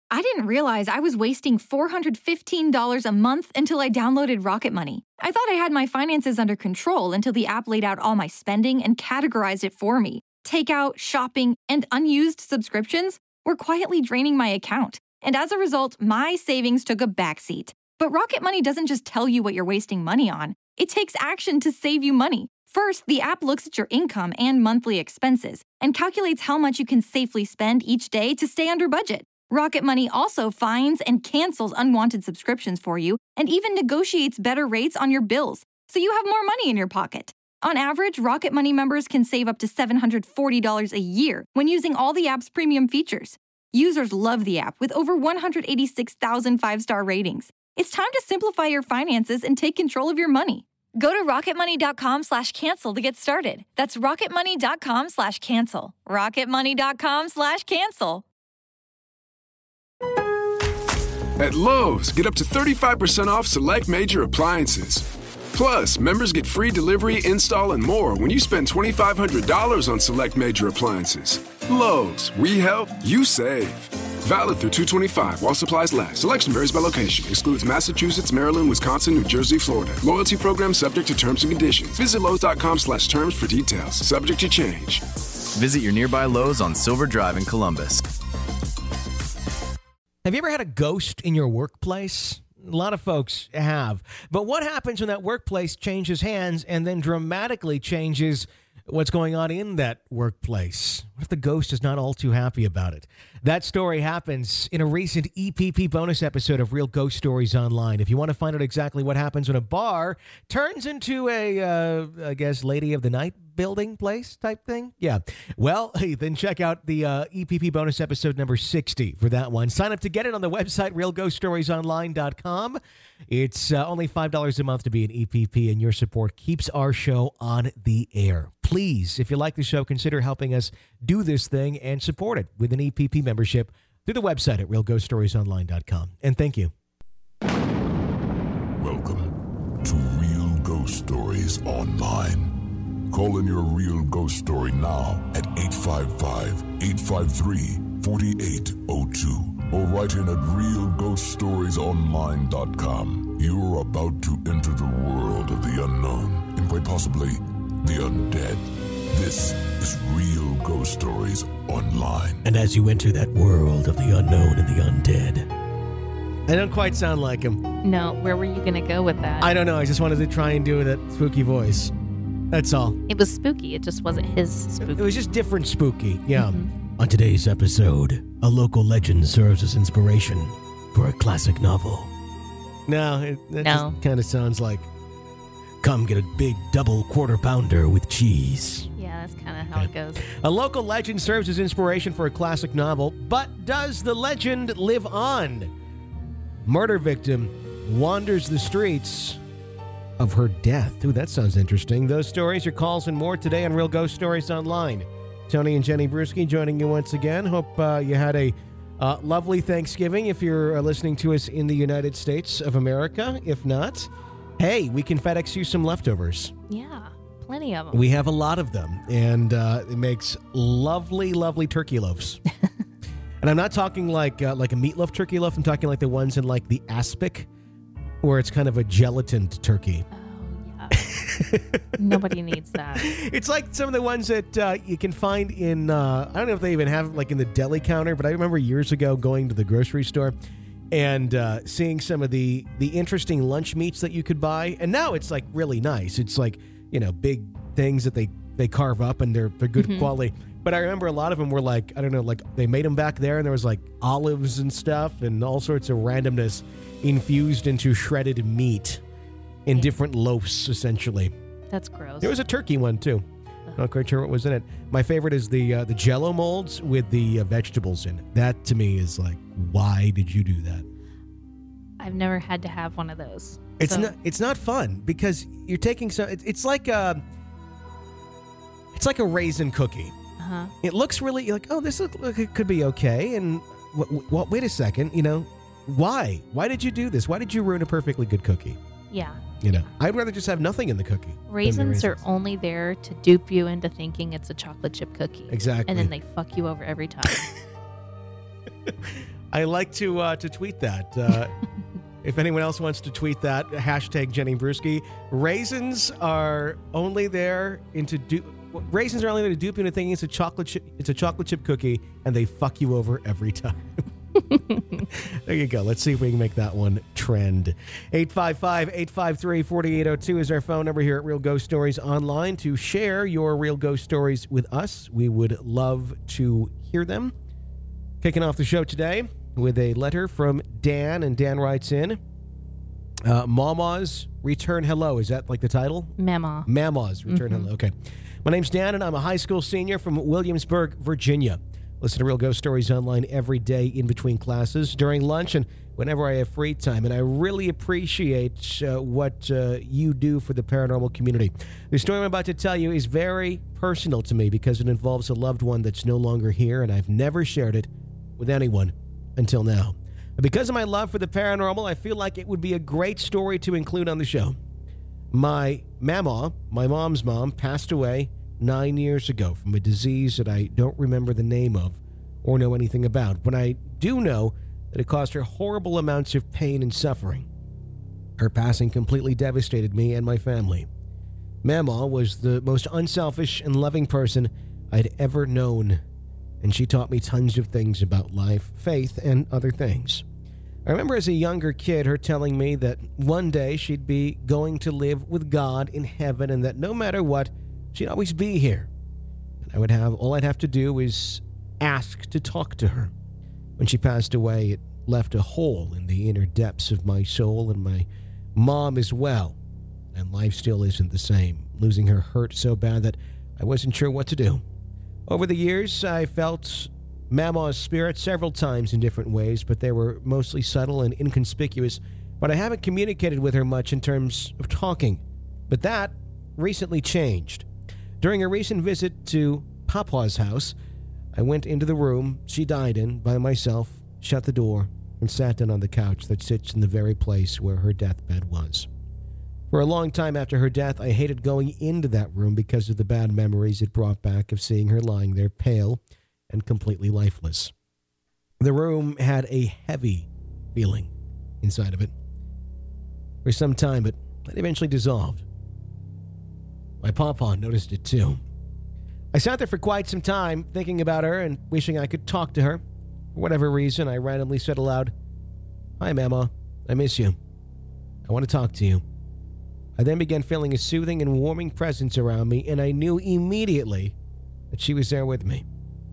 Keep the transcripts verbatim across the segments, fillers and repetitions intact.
I didn't realize I was wasting four hundred fifteen dollars a month until I downloaded Rocket Money. I thought I had my finances under control until the app laid out all my spending and categorized it for me. Takeout, shopping, and unused subscriptions were quietly draining my account. And as a result, my savings took a backseat. But Rocket Money doesn't just tell you what you're wasting money on. It takes action to save you money. First, the app looks at your income and monthly expenses and calculates how much you can safely spend each day to stay under budget. Rocket Money also finds and cancels unwanted subscriptions for you and even negotiates better rates on your bills, so you have more money in your pocket. On average, Rocket Money members can save up to seven hundred forty dollars a year when using all the app's premium features. Users love the app with over one hundred eighty-six thousand five-star ratings. It's time to simplify your finances and take control of your money. Go to rocketmoney.com slash cancel to get started. That's rocketmoney.com slash cancel. rocketmoney.com slash cancel. At Lowe's, get up to thirty-five percent off select major appliances. Plus, members get free delivery, install, and more when you spend twenty-five hundred dollars on select major appliances. Lowe's, we help, you save. Valid through two twenty-five while supplies last. Selection varies by location. Excludes Massachusetts, Maryland, Wisconsin, New Jersey, Florida. Loyalty program subject to terms and conditions. Visit Lowe's.com slash terms for details. Subject to change. Visit your nearby Lowe's on Silver Drive in Columbus. Have you ever had a ghost in your workplace? A lot of folks have. But what happens when that workplace changes hands and then dramatically changes what's going on in that workplace? What if the ghost is not all too happy about it? That story happens in a recent E P P bonus episode of Real Ghost Stories Online. If you want to find out exactly what happens when a bar turns into a, uh, I guess, Lady of the Night building place type thing. Yeah. Well, hey, then check out the uh, E P P bonus episode number sixty for that one. Sign up to get it on the website, real ghost stories online dot com. It's uh, only five dollars a month to be an E P P, and your support keeps our show on the air. Please, if you like the show, consider helping us do this thing and support it with an E P P membership through the website at real ghost stories online dot com. And thank you. Welcome to Real Ghost Stories Online. Call in your real ghost story now at eight five five, eight five three, four eight zero two or write in at real ghost stories online dot com. You're about to enter the world of the unknown and quite possibly the undead. This is Real Ghost Stories Online. And as you enter that world of the unknown and the undead, I don't quite sound like him. No, where were you going to go with that? I don't know. I just wanted to try and do that spooky voice. That's all. It was spooky. It just wasn't his spooky. It was just different spooky, yeah. Mm-hmm. On today's episode, a local legend serves as inspiration for a classic novel. No, it, that no. just kind of sounds like, come get a big double quarter pounder with cheese. Yeah, that's kind of how it goes. A local legend serves as inspiration for a classic novel, but does the legend live on? Murder victim wanders the streets of her death. Ooh, that sounds interesting. Those stories, your calls, and more today on Real Ghost Stories Online. Tony and Jenny Bruschi joining you once again. Hope uh, you had a uh, lovely Thanksgiving if you're uh, listening to us in the United States of America. If not, hey, we can FedEx you some leftovers. Yeah, plenty of them. We have a lot of them, and uh, it makes lovely, lovely turkey loaves. And I'm not talking like uh, like a meatloaf turkey loaf. I'm talking like the ones in like the aspic, where it's kind of a gelatined turkey. Oh, yeah. Nobody needs that. It's like some of the ones that uh, you can find in, uh, I don't know if they even have like in the deli counter, but I remember years ago going to the grocery store and uh, seeing some of the, the interesting lunch meats that you could buy. And now it's like really nice. It's like, you know, big things that they, they carve up and they're, they're good mm-hmm. quality. But I remember a lot of them were like, I don't know, like they made them back there and there was like olives and stuff and all sorts of randomness infused into shredded meat in yeah. different loaves, essentially. That's gross. There was a turkey one, too. Uh-huh. Not quite sure what was in it. My favorite is the uh, the Jell-O molds with the uh, vegetables in it. That, to me, is like, why did you do that? I've never had to have one of those. It's so. not It's not fun because you're taking some... It, it's like a... It's like a raisin cookie. Uh-huh. It looks really like, oh, this look, look, it could be okay. And w- w- wait a second, you know, why? Why did you do this? Why did you ruin a perfectly good cookie? Yeah. You know, I'd rather just have nothing in the cookie. Raisins, the raisins are only there to dupe you into thinking it's a chocolate chip cookie. Exactly. And then they fuck you over every time. I like to uh, to tweet that. Uh, if anyone else wants to tweet that, hashtag Jenny Brewski. Raisins are only there into du- raisins are only there to dupe you into thinking it's a chocolate chip. It's a chocolate chip cookie, and they fuck you over every time. There you go. Let's see if we can make that one trend. eight five five, eight five three, four eight zero two is our phone number here at Real Ghost Stories Online to share your real ghost stories with us. We would love to hear them. Kicking off the show today with a letter from Dan, and Dan writes in, uh, Mama's Return Hello. Is that like the title? Mama. Mama's Return Mm-hmm. Hello. Okay. My name's Dan, and I'm a high school senior from Williamsburg, Virginia. Listen to Real Ghost Stories Online every day in between classes, during lunch, and whenever I have free time. And I really appreciate uh, what uh, you do for the paranormal community. The story I'm about to tell you is very personal to me because it involves a loved one that's no longer here, and I've never shared it with anyone until now. But because of my love for the paranormal, I feel like it would be a great story to include on the show. My mama, my mom's mom, passed away nine years ago from a disease that I don't remember the name of or know anything about, but I do know that it caused her horrible amounts of pain and suffering. Her passing completely devastated me and my family. Mama was the most unselfish and loving person I'd ever known, and she taught me tons of things about life, faith, and other things. I remember as a younger kid her telling me that one day she'd be going to live with God in heaven, and that no matter what, she'd always be here. And I would have, all I'd have to do is ask to talk to her. When she passed away, it left a hole in the inner depths of my soul and my mom as well. And life still isn't the same. Losing her hurt so bad that I wasn't sure what to do. Over the years, I felt Mama's spirit several times in different ways, but they were mostly subtle and inconspicuous. But I haven't communicated with her much in terms of talking. But that recently changed. During a recent visit to Papa's house, I went into the room she died in by myself, shut the door, and sat down on the couch that sits in the very place where her deathbed was. For a long time after her death, I hated going into that room because of the bad memories it brought back of seeing her lying there pale and completely lifeless. The room had a heavy feeling inside of it for some time, but it eventually dissolved. My papa noticed it too. I sat there for quite some time thinking about her and wishing I could talk to her. For whatever reason, I randomly said aloud, "Hi, Mama. I miss you. I want to talk to you." I then began feeling a soothing and warming presence around me, and I knew immediately that she was there with me.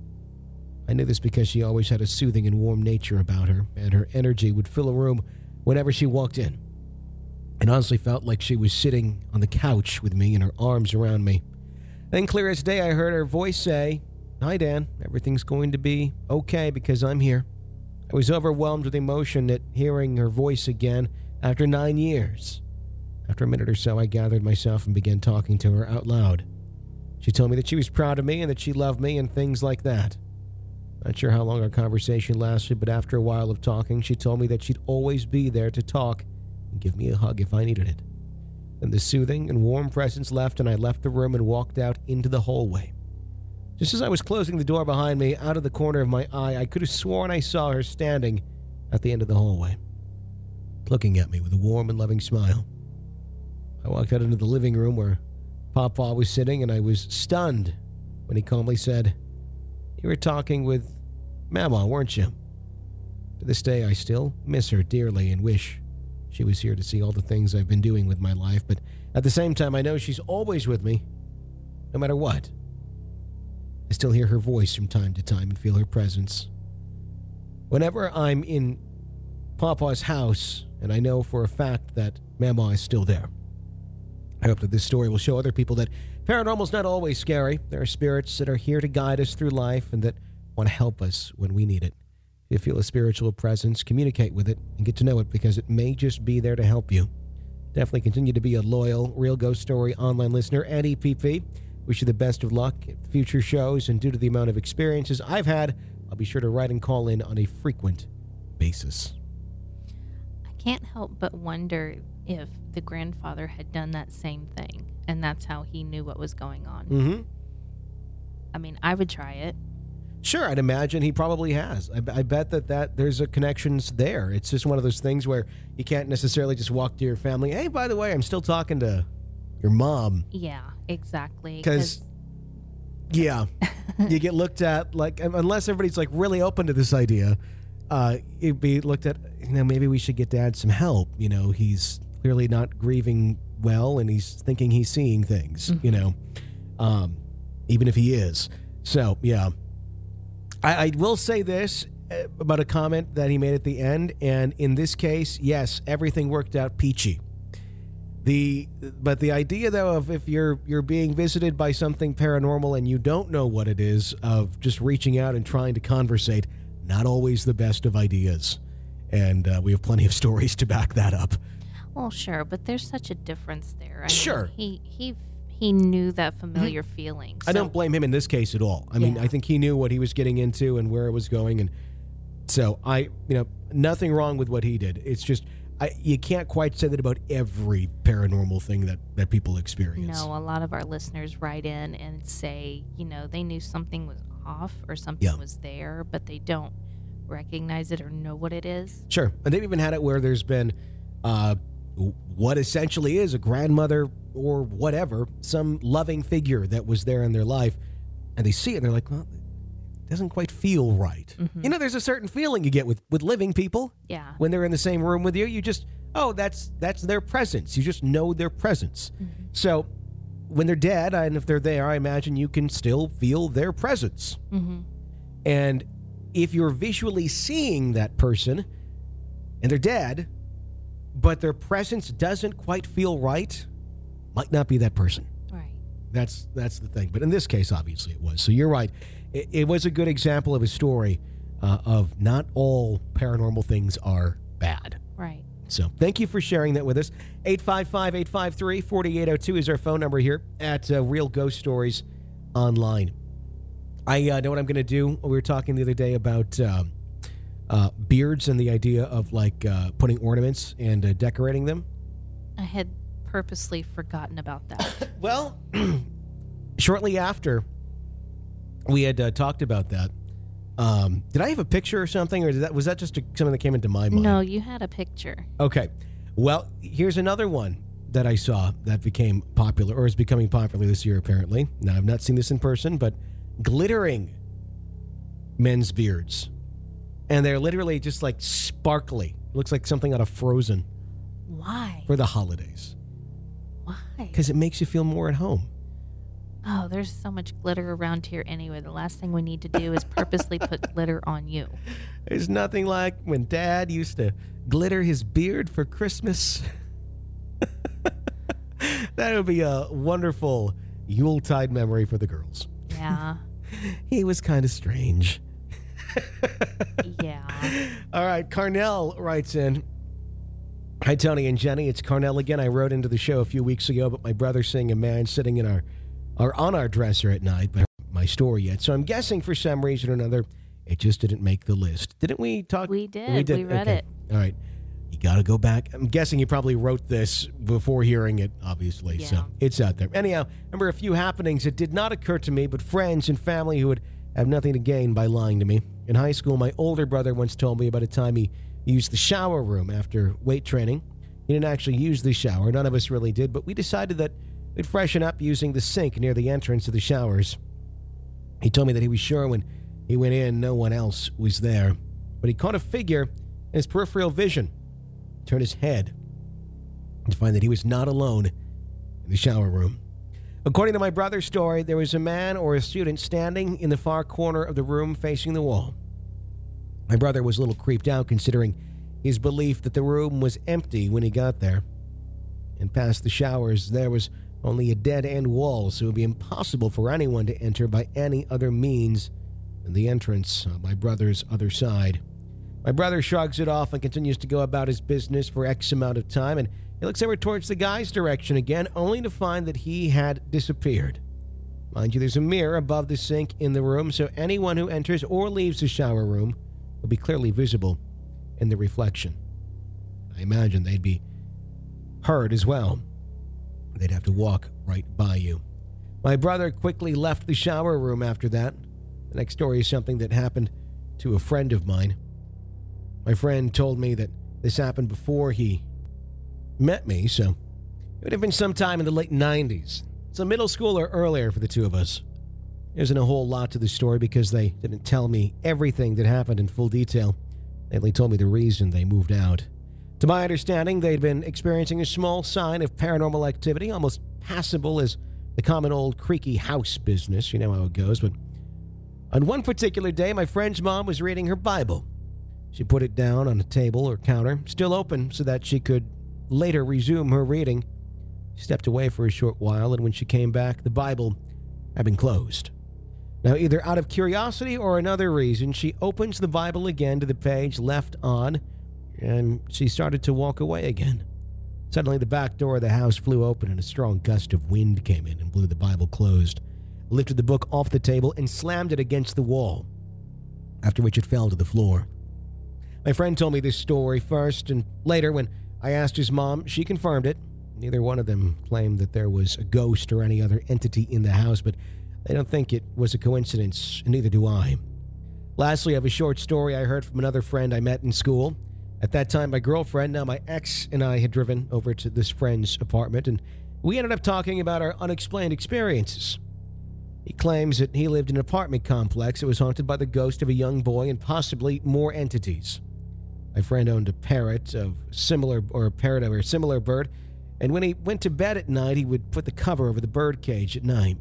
I knew this because she always had a soothing and warm nature about her, and her energy would fill a room whenever she walked in. It honestly felt like she was sitting on the couch with me and her arms around me. Then, clear as day, I heard her voice say, "Hi, Dan. Everything's going to be okay because I'm here." I was overwhelmed with emotion at hearing her voice again after nine years. After a minute or so, I gathered myself and began talking to her out loud. She told me that she was proud of me and that she loved me and things like that. Not sure how long our conversation lasted, but after a while of talking, she told me that she'd always be there to talk and give me a hug if I needed it. Then the soothing and warm presence left, and I left the room and walked out into the hallway. Just as I was closing the door behind me, out of the corner of my eye, I could have sworn I saw her standing at the end of the hallway, looking at me with a warm and loving smile. I walked out into the living room where Papa was sitting, and I was stunned when he calmly said, "You were talking with Mama, weren't you?" To this day, I still miss her dearly and wish she was here to see all the things I've been doing with my life, but at the same time, I know she's always with me, no matter what. I still hear her voice from time to time and feel her presence. Whenever I'm in Papa's house, and I know for a fact that Mama is still there. I hope that this story will show other people that paranormal's not always scary. There are spirits that are here to guide us through life and that want to help us when we need it. If you feel a spiritual presence, communicate with it and get to know it because it may just be there to help you. Definitely continue to be a loyal Real Ghost Story online listener and E P P. Wish you the best of luck at future shows, and due to the amount of experiences I've had, I'll be sure to write and call in on a frequent basis. I can't help but wonder if the grandfather had done that same thing, and that's how he knew what was going on. Mm-hmm. I mean, I would try it. Sure, I'd imagine he probably has. I, I bet that, that there's a connections there. It's just one of those things where you can't necessarily just walk to your family. Hey, by the way, I'm still talking to your mom. Yeah, exactly. Because, yeah, you get looked at like, unless everybody's like really open to this idea, uh, it'd be looked at, you know, maybe we should get Dad some help. You know, he's clearly not grieving well and he's thinking he's seeing things, mm-hmm. you know, um, even if he is. So, yeah. I, I will say this about a comment that he made at the end, and in this case, yes, everything worked out peachy. The but the idea though of if you're you're being visited by something paranormal and you don't know what it is, of just reaching out and trying to conversate, not always the best of ideas, and uh, we have plenty of stories to back that up. Well, sure, but there's such a difference there. I sure, mean, he he. He knew that familiar mm-hmm. feeling. So. I don't blame him in this case at all. I mean, yeah. I think he knew what he was getting into and where it was going. And so I, you know, nothing wrong with what he did. It's just, I, you can't quite say that about every paranormal thing that, that people experience. No, a lot of our listeners write in and say, you know, they knew something was off or something yeah. was there, but they don't recognize it or know what it is. Sure. And they've even had it where there's been uh, what essentially is a grandmother or whatever, some loving figure that was there in their life, and they see it and they're like, well, it doesn't quite feel right. Mm-hmm. You know, there's a certain feeling you get with, with living people. Yeah. When they're in the same room with you, you just, oh, that's that's their presence. You just know their presence. Mm-hmm. So when they're dead, and if they're there, I imagine you can still feel their presence. Mm-hmm. And if you're visually seeing that person and they're dead, but their presence doesn't quite feel right, might not be that person. Right. That's that's the thing. But in this case, obviously it was. So you're right. It, it was a good example of a story uh, of not all paranormal things are bad. Right. So thank you for sharing that with us. eight five five, eight five three, four eight zero two is our phone number here at uh, Real Ghost Stories Online. I uh, know what I'm going to do. We were talking the other day about uh, uh, beards and the idea of like uh, putting ornaments and uh, decorating them. I had purposely forgotten about that. Well, shortly after we had uh, talked about that, um, did I have a picture or something, or did that was that just a, something that came into my mind? No, you had a picture. Okay. Well, here's another one that I saw that became popular, or is becoming popular this year, apparently. Now, I've not seen this in person, but glittering men's beards. And they're literally just like sparkly. It looks like something out of Frozen. Why? For the holidays. Why? Because it makes you feel more at home. Oh, there's so much glitter around here anyway. The last thing we need to do is purposely put glitter on you. There's nothing like when Dad used to glitter his beard for Christmas. That would be a wonderful Yuletide memory for the girls. Yeah. He was kind of strange. Yeah. All right, Carnell writes in. Hi, Tony and Jenny. It's Carnell again. I wrote into the show a few weeks ago about my brother seeing a man sitting in our, or on our dresser at night, but my story yet. So I'm guessing for some reason or another, it just didn't make the list. Didn't we talk? We did. We, did. we read okay. it. All right. You got to go back. I'm guessing you probably wrote this before hearing it, obviously. Yeah. So it's out there. Anyhow, remember a few happenings that did not occur to me, but friends and family who would have nothing to gain by lying to me. In high school, my older brother once told me about a time he used the shower room after weight training. He didn't actually use the shower. None of us really did, but we decided that we'd freshen up using the sink near the entrance to the showers. He told me that he was sure when he went in, no one else was there. But he caught a figure in his peripheral vision, turned his head, to find that he was not alone in the shower room. According to my brother's story, there was a man or a student standing in the far corner of the room facing the wall. My brother was a little creeped out considering his belief that the room was empty when he got there. And past the showers, there was only a dead-end wall, so it would be impossible for anyone to enter by any other means than the entrance on my brother's other side. My brother shrugs it off and continues to go about his business for X amount of time, and he looks over towards the guy's direction again, only to find that he had disappeared. Mind you, there's a mirror above the sink in the room, so anyone who enters or leaves the shower room will be clearly visible in the reflection. I imagine they'd be heard as well. They'd have to walk right by you. My brother quickly left the shower room after that, The next story is something that happened to a friend of mine. My friend told me that this happened before he met me, so it would have been sometime in the late nineties. So middle school or earlier for the two of us. There isn't a whole lot to the story because they didn't tell me everything that happened in full detail. They only told me the reason they moved out. To my understanding, they'd been experiencing a small sign of paranormal activity, almost passable as the common old creaky house business. You know how it goes. But on one particular day, my friend's mom was reading her Bible. She put it down on a table or counter, still open so that she could later resume her reading. She stepped away for a short while, and when she came back, the Bible had been closed. Now, either out of curiosity or another reason, she opens the Bible again to the page left on, and she started to walk away again. Suddenly, the back door of the house flew open, and a strong gust of wind came in and blew the Bible closed, lifted the book off the table, and slammed it against the wall, after which it fell to the floor. My friend told me this story first, and later, when I asked his mom, she confirmed it. Neither one of them claimed that there was a ghost or any other entity in the house, but they don't think it was a coincidence, and neither do I. Lastly, I have a short story I heard from another friend I met in school. At that time, my girlfriend, now my ex, and I had driven over to this friend's apartment, and we ended up talking about our unexplained experiences. He claims that he lived in an apartment complex that was haunted by the ghost of a young boy and possibly more entities. My friend owned a parrot of similar, or a parrot of a similar bird, and when he went to bed at night, he would put the cover over the bird cage at night.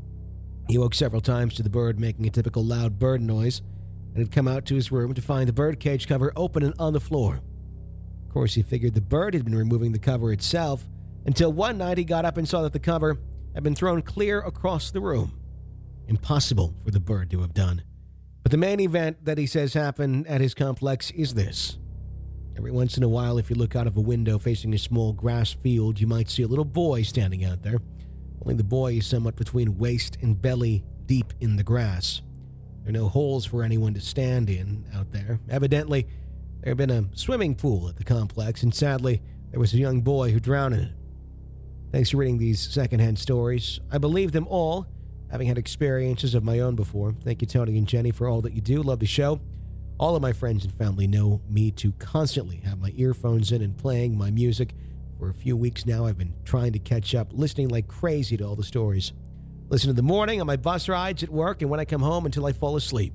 He woke several times to the bird making a typical loud bird noise, and had come out to his room to find the birdcage cover open and on the floor. Of course, he figured the bird had been removing the cover itself, until one night he got up and saw that the cover had been thrown clear across the room. Impossible for the bird to have done. But the main event that he says happened at his complex is this. Every once in a while, if you look out of a window facing a small grass field, you might see a little boy standing out there. Only the boy is somewhat between waist and belly deep in the grass. There are no holes for anyone to stand in out there. Evidently, there had been a swimming pool at the complex, and sadly, there was a young boy who drowned in it. Thanks for reading these secondhand stories. I believe them all, having had experiences of my own before. Thank you, Tony and Jenny, for all that you do. Love the show. All of my friends and family know me to constantly have my earphones in and playing my music. For a few weeks now, I've been trying to catch up, listening like crazy to all the stories. Listen in the morning, on my bus rides, at work, and when I come home until I fall asleep.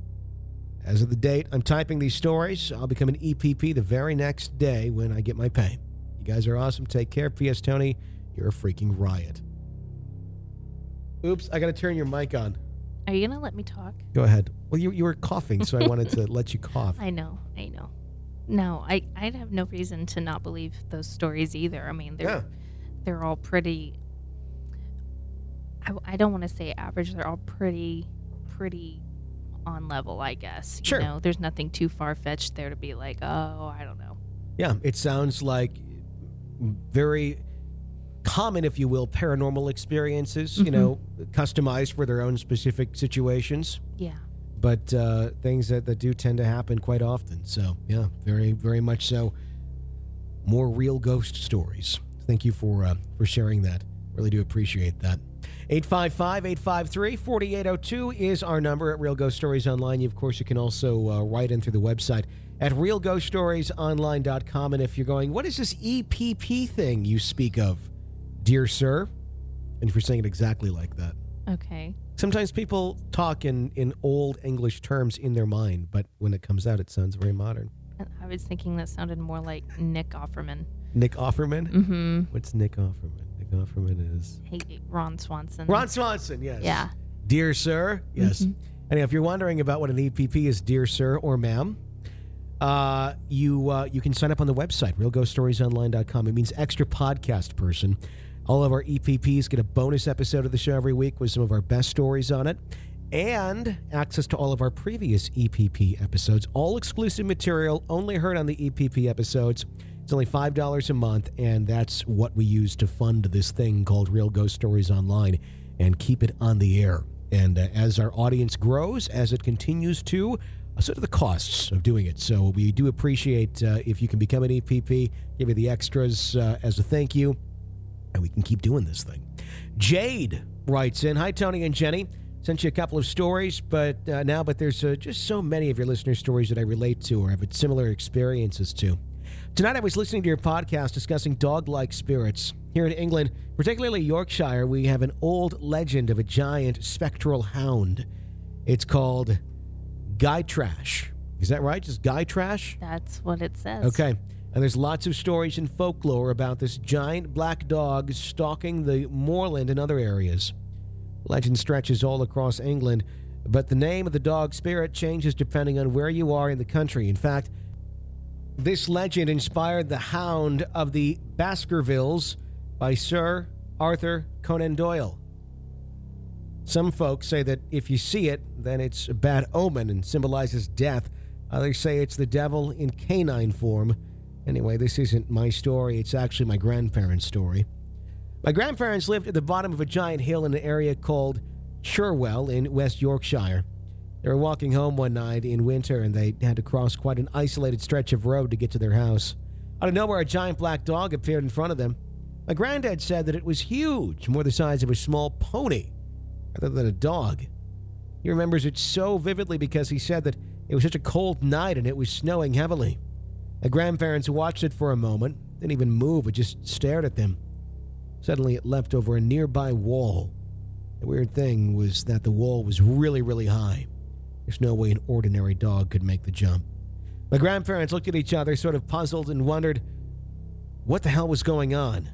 As of the date I'm typing these stories, I'll become an E P P the very next day when I get my pay. You guys are awesome. Take care. P S. Tony, you're a freaking riot. Oops, I got to turn your mic on. Are you going to let me talk? Go ahead. Well, you you were coughing, so I wanted to let you cough. I know, I know. No, I, I have no reason to not believe those stories either. I mean, they're Yeah. they're all pretty... I, I don't want to say average. They're all pretty, pretty on level, I guess. Sure. You know, there's nothing too far-fetched there to be like, oh, I don't know. Yeah, it sounds like very common, if you will, paranormal experiences, you Mhm. know, customized for their own specific situations, Yeah. but uh, things that, that do tend to happen quite often. So, yeah, very, very much so. More real ghost stories. Thank you for uh, for sharing that. Really do appreciate that. eight five five, eight five three, four eight zero two is our number at Real Ghost Stories Online. Of course, you can also uh, write in through the website at real ghost stories online dot com. And if you're going, what is this E P P thing you speak of, dear sir? And if you're saying it exactly like that. Okay. Sometimes people talk in, in old English terms in their mind, but when it comes out, it sounds very modern. I was thinking that sounded more like Nick Offerman. Nick Offerman? Mm-hmm. What's Nick Offerman? Nick Offerman is... Hey, Ron Swanson. Ron Swanson, yes. Yeah. Dear sir, yes. Mhm. And if you're wondering about what an E P P is, dear sir or ma'am, uh, you uh, you can sign up on the website, real ghost stories online dot com. It means extra podcast person. All of our E P Ps get a bonus episode of the show every week with some of our best stories on it, and access to all of our previous E P P episodes, all exclusive material, only heard on the E P P episodes. It's only five dollars a month, and that's what we use to fund this thing called Real Ghost Stories Online and keep it on the air. And uh, as our audience grows, as it continues to, uh, so do the costs of doing it. So we do appreciate uh, if you can become an E P P, give you the extras uh, as a thank you, and we can keep doing this thing. Jade writes in, hi, Tony and Jenny. Sent you a couple of stories, but uh, now, but there's uh, just so many of your listener stories that I relate to or have similar experiences to. Tonight I was listening to your podcast discussing dog-like spirits. Here in England, particularly Yorkshire, we have an old legend of a giant spectral hound. It's called Guy Trash. Is that right? Just Guy Trash? That's what it says. Okay. And there's lots of stories and folklore about this giant black dog stalking the moorland and other areas. Legend stretches all across England, but the name of the dog spirit changes depending on where you are in the country. In fact, this legend inspired the Hound of the Baskervilles by Sir Arthur Conan Doyle. Some folks say that if you see it, then it's a bad omen and symbolizes death. Others say it's the devil in canine form. Anyway, this isn't my story. It's actually my grandparents' story. My grandparents lived at the bottom of a giant hill in an area called Cherwell in West Yorkshire. They were walking home one night in winter, and they had to cross quite an isolated stretch of road to get to their house. Out of nowhere, a giant black dog appeared in front of them. My granddad said that it was huge, more the size of a small pony, rather than a dog. He remembers it so vividly because he said that it was such a cold night and it was snowing heavily. My grandparents watched it for a moment, didn't even move, it just stared at them. Suddenly it leapt over a nearby wall. The weird thing was that the wall was really, really high. There's no way an ordinary dog could make the jump. My grandparents looked at each other, sort of puzzled, and wondered what the hell was going on.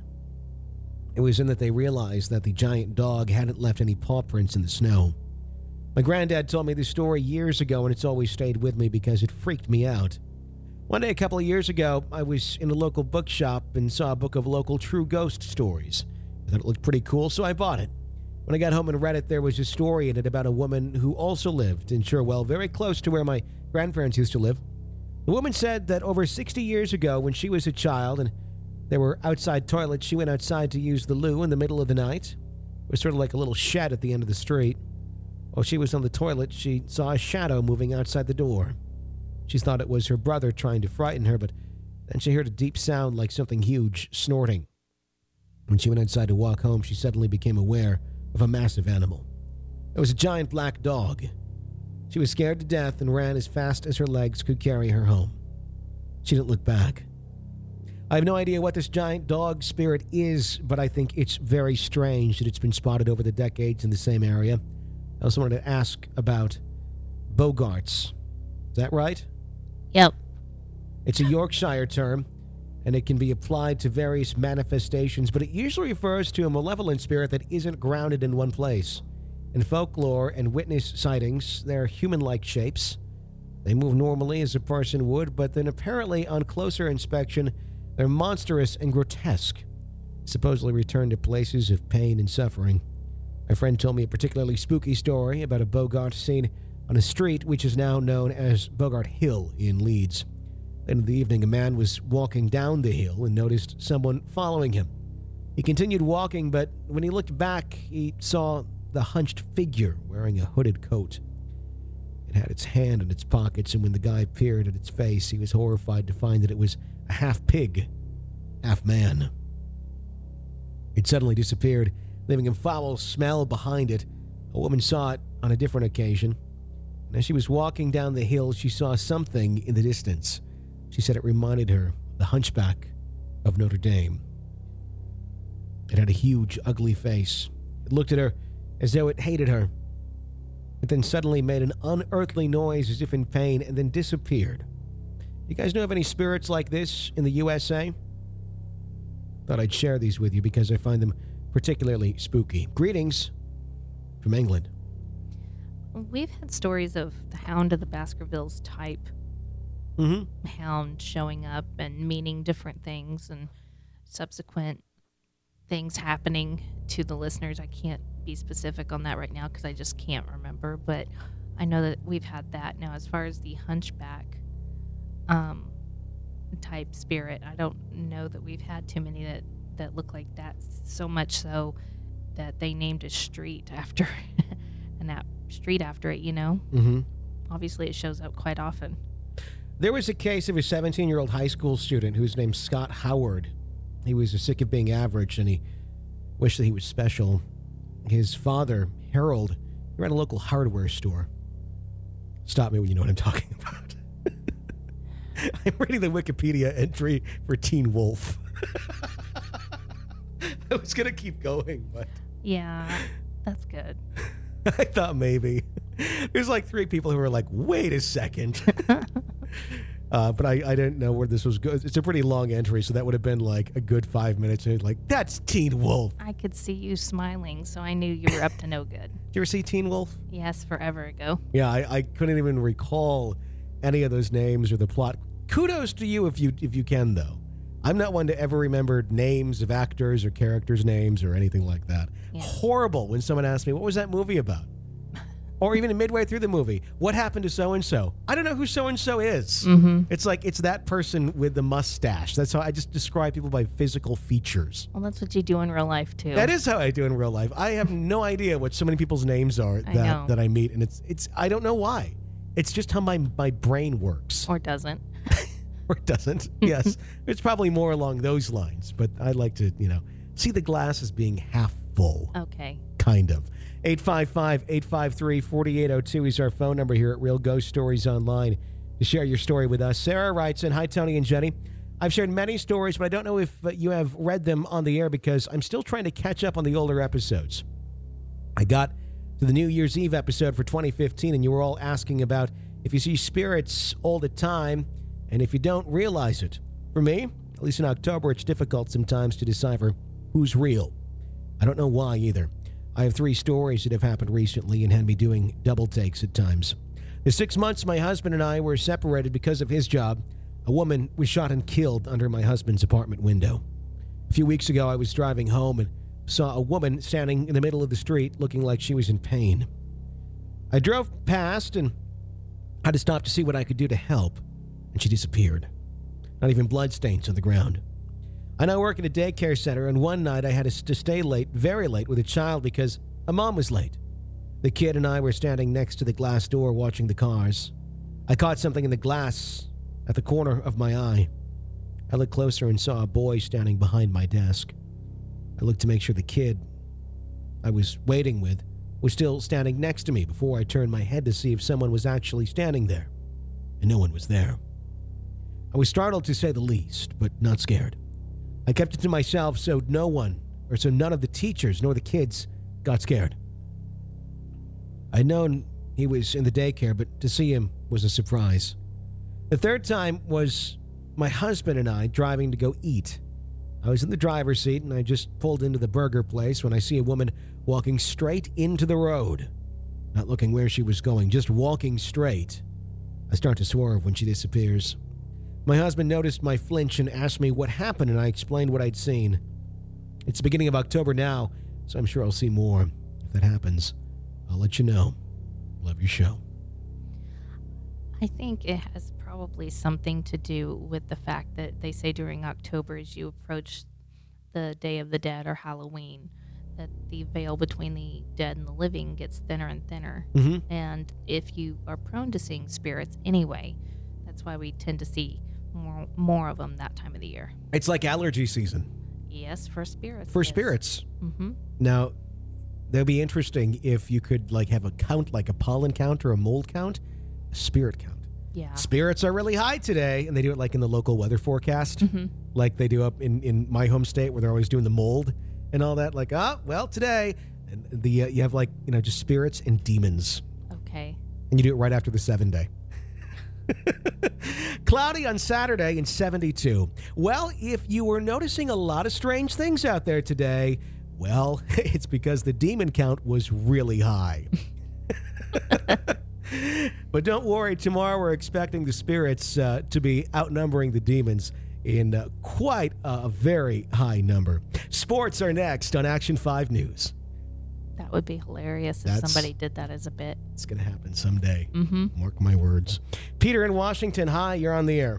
It was then that they realized that the giant dog hadn't left any paw prints in the snow. My granddad told me this story years ago, and it's always stayed with me because it freaked me out. One day a couple of years ago, I was in a local bookshop and saw a book of local true ghost stories. I thought it looked pretty cool, so I bought it. When I got home and read it, there was a story in it about a woman who also lived in Cherwell, very close to where my grandparents used to live. The woman said that over sixty years ago, when she was a child and there were outside toilets, she went outside to use the loo in the middle of the night. It was sort of like a little shed at the end of the street. While she was on the toilet, she saw a shadow moving outside the door. She thought it was her brother trying to frighten her, but then she heard a deep sound like something huge snorting. When she went outside to walk home, she suddenly became aware of a massive animal. It was a giant black dog. She was scared to death and ran as fast as her legs could carry her home. She didn't look back. I have no idea what this giant dog spirit is, but I think it's very strange that it's been spotted over the decades in the same area. I also wanted to ask about bogarts. Is that right? Yep. It's a Yorkshire term, and it can be applied to various manifestations, but it usually refers to a malevolent spirit that isn't grounded in one place. In folklore and witness sightings, they're human-like shapes. They move normally as a person would, but then apparently on closer inspection, they're monstrous and grotesque, supposedly return to places of pain and suffering. My friend told me a particularly spooky story about a bogart seen on a street which is now known as Bogart Hill in Leeds. Then in the evening, a man was walking down the hill and noticed someone following him. He continued walking, but when he looked back, he saw the hunched figure wearing a hooded coat. It had its hand in its pockets, and when the guy peered at its face, he was horrified to find that it was a half-pig, half-man. It suddenly disappeared, leaving a foul smell behind it. A woman saw it on a different occasion, and as she was walking down the hill, she saw something in the distance. She said it reminded her of the Hunchback of Notre Dame. It had a huge, ugly face. It looked at her as though it hated her. It then suddenly made an unearthly noise as if in pain and then disappeared. You guys know of any spirits like this in the U S A? Thought I'd share these with you because I find them particularly spooky. Greetings from England. We've had stories of the Hound of the Baskervilles type Mm-hmm. hound showing up and meaning different things and subsequent things happening to the listeners. I can't be specific on that right now because I just can't remember, but I know that we've had that. Now, as far as the hunchback um, type spirit, I don't know that we've had too many that, that look like that, so much so that they named a street after and that street after it, you know? Mm-hmm. Obviously, it shows up quite often. There was a case of a seventeen-year-old high school student who's named Scott Howard. He was sick of being average, and he wished that he was special. His father, Harold, You're at a local hardware store. Stop me when you know what I'm talking about. I'm reading the Wikipedia entry for Teen Wolf. I was going to keep going, but... Yeah, that's good. I thought maybe. There's like three people who were like, wait a second. uh, but I, I didn't know where this was going. It's a pretty long entry, so that would have been like a good five minutes. And like, that's Teen Wolf. I could see you smiling, so I knew you were up to no good. Did you ever see Teen Wolf? Yes, forever ago. Yeah, I, I couldn't even recall any of those names or the plot. Kudos to you if you if you can, though. I'm not one to ever remember names of actors or characters' names or anything like that. Yeah. Horrible when someone asks me, what was that movie about? Or even midway through the movie, what happened to so-and-so? I don't know who so-and-so is. Mm-hmm. It's like, it's that person with the mustache. That's how I just describe people by physical features. Well, that's what you do in real life, too. That is how I do in real life. I have no idea what so many people's names are that I know. that I meet, and it's it's I don't know why. It's just how my, my brain works. Or doesn't. Or it doesn't. Yes. It's probably more along those lines, but I like to, you know, see the glass as being half full. Okay. Kind of. eight five five, eight five three, four eight zero two is our phone number here at Real Ghost Stories Online to share your story with us. Sarah writes in, hi, Tony and Jenny. I've shared many stories, but I don't know if uh, you have read them on the air because I'm still trying to catch up on the older episodes. I got to the New Year's Eve episode for twenty fifteen, and you were all asking about if you see spirits all the time and if you don't realize it. For me, at least in October, it's difficult sometimes to decipher who's real. I don't know why either. I have three stories that have happened recently and had me doing double takes at times. The six months my husband and I were separated because of his job, a woman was shot and killed under my husband's apartment window. A few weeks ago, I was driving home and saw a woman standing in the middle of the street looking like she was in pain. I drove past and had to stop to see what I could do to help, and she disappeared. Not even bloodstains on the ground. I now work at a daycare center, and one night I had to stay late, very late, with a child because a mom was late. The kid and I were standing next to the glass door watching the cars. I caught something in the glass at the corner of my eye. I looked closer and saw a boy standing behind my desk. I looked to make sure the kid I was waiting with was still standing next to me before I turned my head to see if someone was actually standing there, and no one was there. I was startled to say the least, but not scared. I kept it to myself so no one, or so none of the teachers nor the kids got scared. I'd known he was in the daycare, but to see him was a surprise. The third time was my husband and I driving to go eat. I was in the driver's seat and I just pulled into the burger place when I see a woman walking straight into the road. Not looking where she was going, just walking straight. I start to swerve when she disappears. My husband noticed my flinch and asked me what happened, and I explained what I'd seen. It's the beginning of October now, so I'm sure I'll see more. If that happens, I'll let you know. Love your show. I think it has probably something to do with the fact that they say during October, as you approach the Day of the Dead or Halloween, that the veil between the dead and the living gets thinner and thinner. Mm-hmm. And if you are prone to seeing spirits anyway, that's why we tend to see more, more of them that time of the year. It's like allergy season. Yes, for spirits. For yes. spirits. Mm-hmm. Now, that'd be interesting if you could like have a count, like a pollen count or a mold count, a spirit count. Yeah. Spirits are really high today, and they do it like in the local weather forecast, mm-hmm. like they do up in, in my home state where they're always doing the mold and all that. Like, ah, oh, well, today, and the uh, you have like, you know, just spirits and demons. Okay. And you do it right after the seven day. Cloudy on Saturday and seventy-two. Well, if you were noticing a lot of strange things out there today, well, it's because the demon count was really high. But don't worry, tomorrow we're expecting the spirits uh, to be outnumbering the demons in uh, quite a very high number. Sports are next on Action five News. That would be hilarious if That's, somebody did that as a bit. It's going to happen someday. Mm-hmm. Mark my words. Peter in Washington, hi, you're on the air.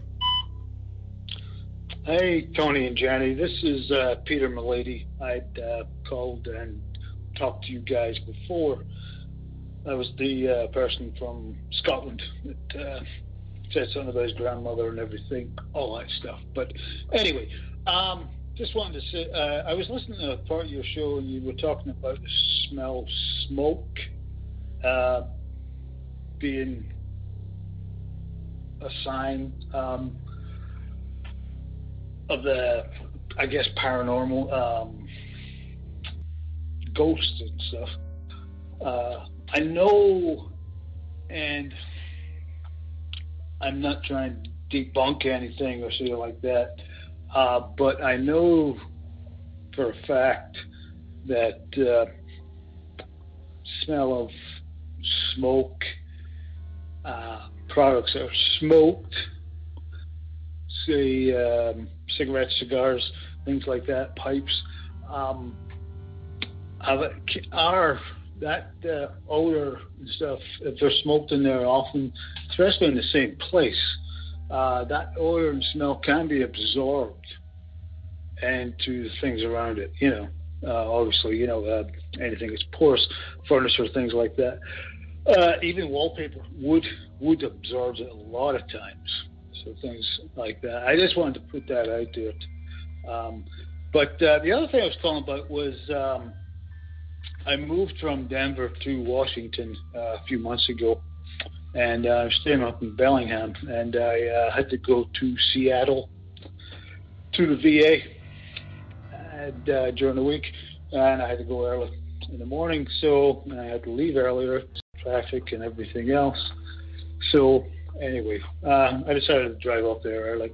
Hey, Tony and Jenny. This is uh, Peter Milady. I'd uh, called and talked to you guys before. I was the uh, person from Scotland that uh, said something about his grandmother and everything, all that stuff. But anyway, um, just wanted to say, uh, I was listening to a part of your show and you were talking about the smell smoke. uh, being a sign um, of the, I guess, paranormal um, ghosts and stuff. Uh, I know, and I'm not trying to debunk anything or something like that, uh, but I know for a fact that uh, smell of smoke, uh, products that are smoked, say um, cigarettes, cigars, things like that, pipes, um, are that uh, odor and stuff, if they're smoked in there often, especially in the same place, uh, that odor and smell can be absorbed into the things around it, you know. Uh, obviously, you know, uh, anything that's porous, furniture, things like that. Uh, even wallpaper would would absorb it a lot of times. So things like that. I just wanted to put that out there. Um, but uh, the other thing I was calling about was um, I moved from Denver to Washington uh, a few months ago, and uh, I'm staying up in Bellingham, and I uh, had to go to Seattle to the V A and, uh, during the week, and I had to go early in the morning, so and I had to leave earlier, traffic and everything else. So anyway, uh, I decided to drive up there early.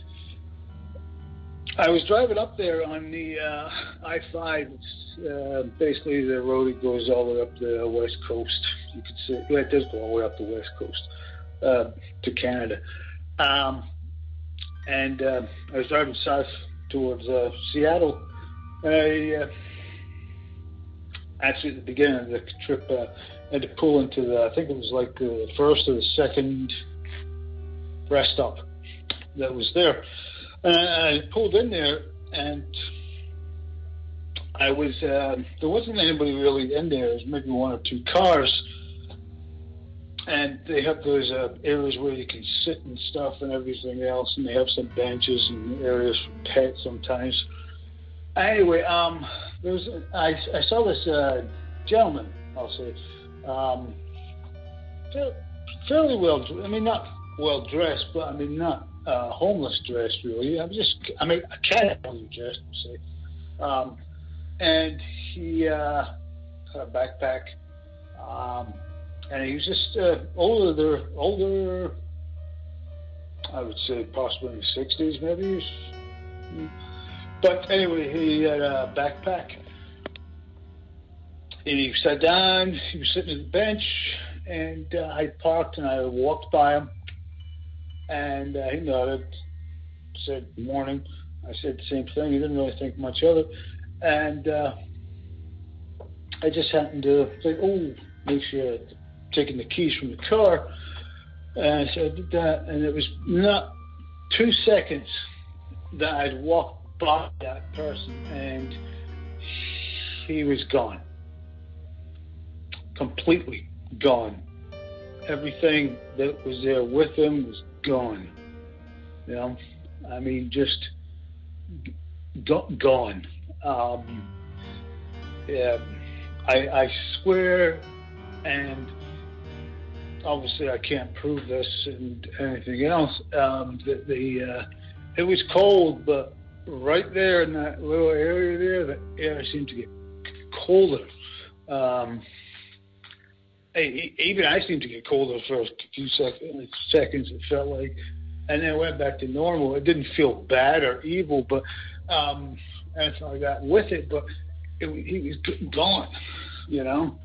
I was driving up there on the uh, I five. It's uh, basically the road that goes all the way up the west coast. You could say, well, it does go all the way up the west coast uh, to Canada. Um, and uh, I was driving south towards uh, Seattle. I uh, actually at the beginning of the trip uh, I had to pull into the, I think it was like the first or the second rest stop that was there. And I pulled in there, and I was, uh, there wasn't anybody really in there. There was maybe one or two cars. And they have those uh, areas where you can sit and stuff and everything else, and they have some benches and areas for pets sometimes. Anyway, um, there was, I, I saw this uh, gentleman, I'll say, um, fairly well, I mean, not well dressed, but I mean, not uh, homeless dressed really. I'm just, I mean, a casually dressed, say. Um, and he uh, had a backpack, um, and he was just uh, older, older, I would say possibly in the sixties, maybe. But anyway, he had a backpack. And he sat down, he was sitting at the bench, and uh, I parked and I walked by him. And uh, he nodded, said, "Good morning." I said the same thing. He didn't really think much of it. And uh, I just happened to think, oh, make sure I'd taken the keys from the car. And so I did that. And it was not two seconds that I'd walked by that person, and he was gone. Completely gone. Everything that was there with him was gone. You know, I mean, just go- gone. Um, yeah, I, I swear, and obviously I can't prove this and anything else. Um, that the uh, it was cold, but right there in that little area there, the air seemed to get colder. Um, Even I seemed to get colder for a few seconds, seconds, it felt like, and then it went back to normal. It didn't feel bad or evil, but um, anything like that with it, but it, he was gone, you know,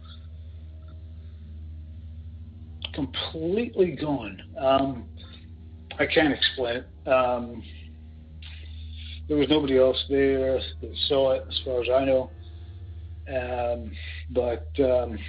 completely gone. Um, I can't explain it. Um, there was nobody else there that saw it, as far as I know, um, but... Um,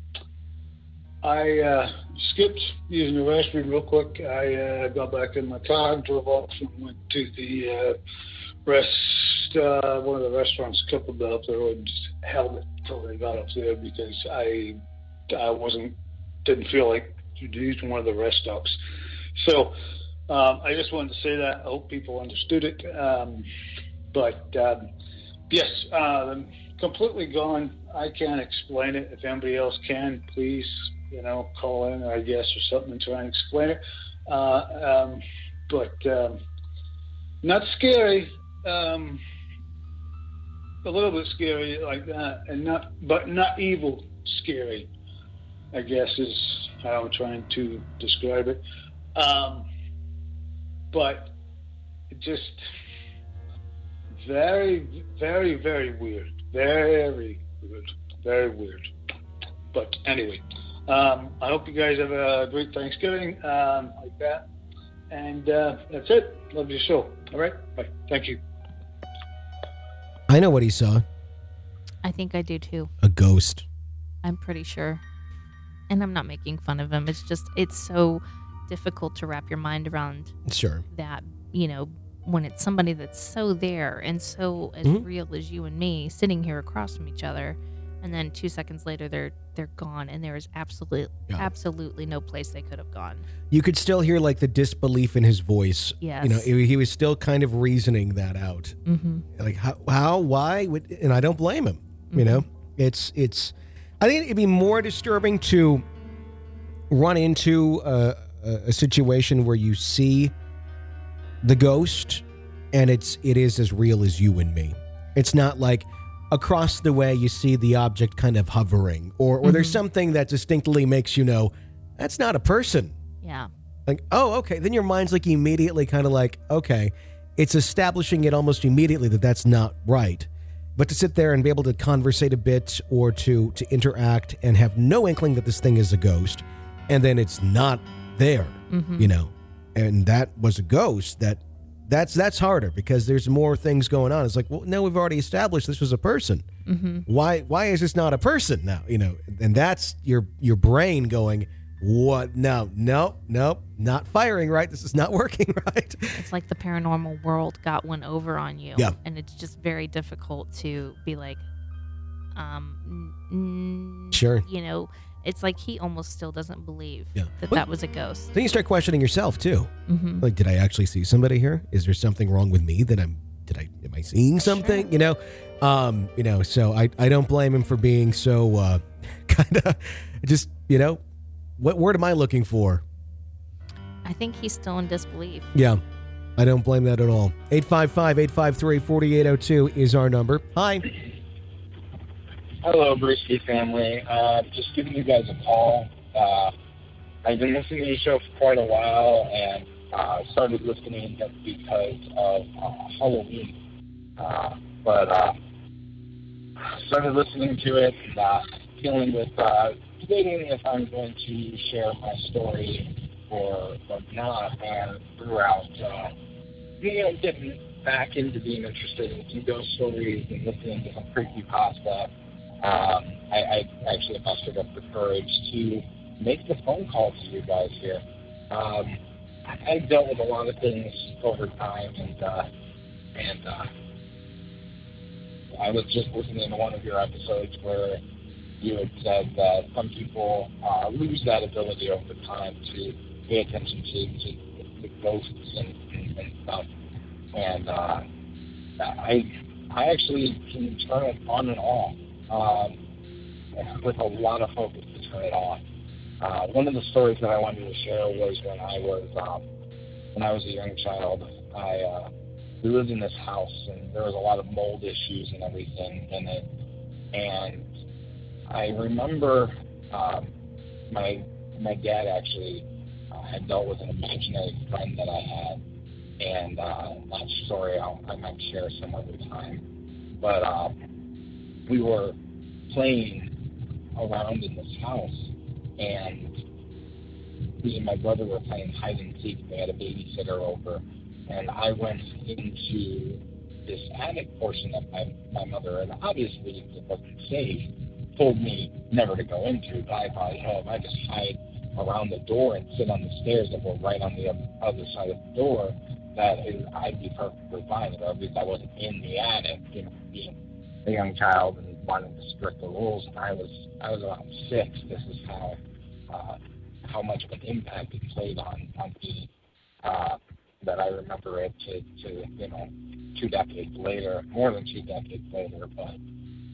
I uh, skipped using the restroom real quick. I uh, got back in my car and drove off and went to the uh, rest, uh, one of the restaurants a couple of up there, and just held it until they got up there because I, I wasn't, didn't feel like using one of the rest stops. So um, I just wanted to say that. I hope people understood it. Um, but um, yes, uh, completely gone. I can't explain it. If anybody else can, please, you know, call in, I guess, or something and try and explain it. Uh, um, but um, not scary. Um, a little bit scary like that, and not, but not evil scary, I guess is how I'm trying to describe it. Um, but just very, very, very weird. Very weird. Very weird. But anyway, um, I hope you guys have a great Thanksgiving, um, like that. And uh, that's it. Love your show. All right? Bye. Thank you. I know what he saw. I think I do too. A ghost. I'm pretty sure. And I'm not making fun of him. It's just, it's so difficult to wrap your mind around Sure. that, you know, when it's somebody that's so there and so as Mhm. real as you and me sitting here across from each other, and then two seconds later they're they're gone, and there is absolutely Yeah. absolutely no place they could have gone. You could still hear like the disbelief in his voice. Yes. You know, he, he was still kind of reasoning that out. Mm-hmm. Like how, how, why? Would, and I don't blame him. You know, it's it's. I think it'd be more disturbing to run into a, a, a situation where you see the ghost, and it's it is as real as you and me. It's not like across the way you see the object kind of hovering, or or there's something that distinctly makes you know that's not a person. Yeah. Like, oh, okay. Then your mind's like immediately kind of like, okay, it's establishing it almost immediately that that's not right. But to sit there and be able to conversate a bit or to to interact and have no inkling that this thing is a ghost, and then it's not there, Mm-hmm. you know, and that was a ghost, that that's that's harder because there's more things going on. It's like, well, no, we've already established this was a person. Mm-hmm. Why why is this not a person now? You know, and that's your your brain going, what? No, no, no, not firing right. This is not working right. It's like the paranormal world got one over on you. Yeah. And it's just very difficult to be like, um, mm, Sure. you know, it's like he almost still doesn't believe Yeah. that Well, that was a ghost. Then you start questioning yourself too. Mm-hmm. Like, did I actually see somebody here? Is there something wrong with me that I'm? Did I? Am I seeing something? Sure. You know, um, you know. So I, I don't blame him for being so uh, kind of just you know. What word am I looking for? I think he's still in disbelief. Yeah, I don't blame that at all. eight five five, eight five three, four eight zero two is our number. Hi. Hello, Brewski family. Uh, just giving you guys a call. Uh, I've been listening to your show for quite a while, and uh, started listening because of uh, Halloween. Uh, but uh, started listening to it and uh, dealing with uh, debating if I'm going to share my story or, or not, and throughout, uh, you know, getting back into being interested in some ghost stories and listening to some creepypasta. Um, I, I actually mustered up the courage to make the phone call to you guys here. Um, I, I've dealt with a lot of things over time, and uh, and uh, I was just listening to one of your episodes where you had said that some people uh, lose that ability over time to pay attention to, to, to ghosts and, and, and stuff. And uh, I I actually can turn it on and off. Um, with a lot of focus to turn it on. Uh, one of the stories that I wanted to share was when I was um, when I was a young child. I uh, we lived in this house, and there was a lot of mold issues and everything in it. And I remember um, my my dad actually uh, had dealt with an imaginary friend that I had, and uh, that story I'll, I might share some other time. But uh, we were playing around in this house, and me and my brother were playing hide and seek. We had a babysitter over, and I went into this attic portion that my, my mother, and obviously it wasn't safe, told me never to go into. But I thought, you know, if I just hide around the door and sit on the stairs that were right on the other side of the door, that is, I'd be perfectly fine. Or at least I wasn't in the attic, you know, being a young child and wanting to strict the rules. And I was I was around six. This is how uh, how much of an impact it played on on me. Uh, that I remember it to, to you know two decades later, more than two decades later. But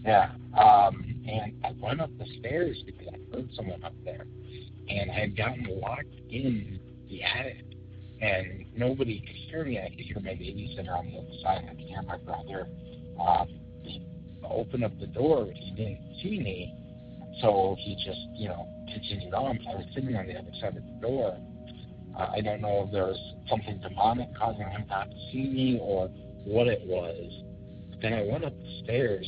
Yeah. Um, and I went up the stairs because I heard someone up there. And I had gotten locked in the attic. And nobody could hear me. I could hear my babysitter on the other side. I could hear my brother. Um, he opened up the door. He didn't see me. So he just, you know, continued on. I was sitting on the other side of the door. Uh, I don't know if there was something demonic causing him not to see me or what it was. But then I went up the stairs,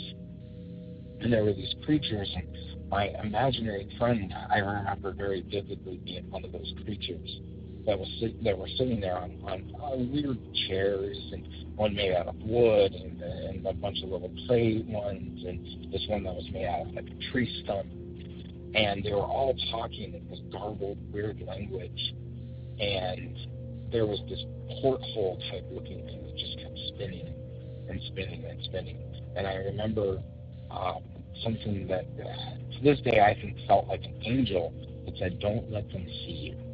and there were these creatures, and my imaginary friend, I remember very vividly being one of those creatures that was sit- that were sitting there on, on uh, weird chairs, and one made out of wood, and, and a bunch of little clay ones, and this one that was made out of like a tree stump. And they were all talking in this garbled, weird language. And there was this porthole type looking thing that just kept spinning and spinning and spinning. And I remember um, something that uh, to this day I think felt like an angel that said, "Don't let them see you."